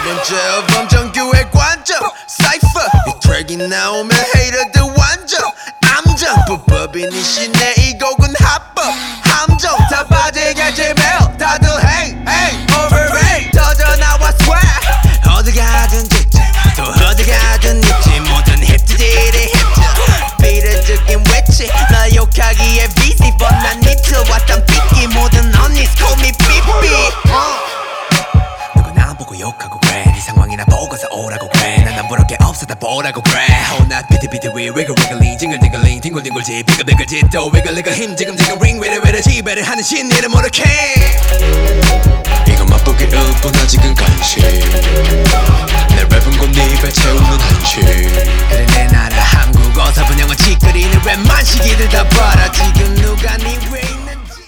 번째 앨범 정규의 관점 사이퍼 이 트랙이 나오면 헤이터들 완전 암정 불법인 이신의 이 곡은 합법 함정 다 빠지겠지 매일 다들 hey hey overrate 터져 나와 swag 어디 가든 직진 또 어디 가든 있지 모든 힙들이 힙들 비례적인 외치 나 욕하기에 busy but 난 니트 왔던 삐끼 모든 언니's call me 삐삐 누구나 보고 욕하고 그래 네 상황이나 보고서 오라고 그래 난 안 부러울 게 없어 다 보라고 그래 혼나 비트비트 위 wiggle wiggling 징글징글링 뒹굴뒹굴지 비글비글지 또 wiggle 힘 지금지금 ring 위를 지배를 하는 신이를 모르게 이건 맛보기 일뿐 아직은 간식 내 랩은 곧 네 입에 채우는 한식 그래 내 나라 한국어서 분영은 찌끄리는 웬만 시기들 다 봐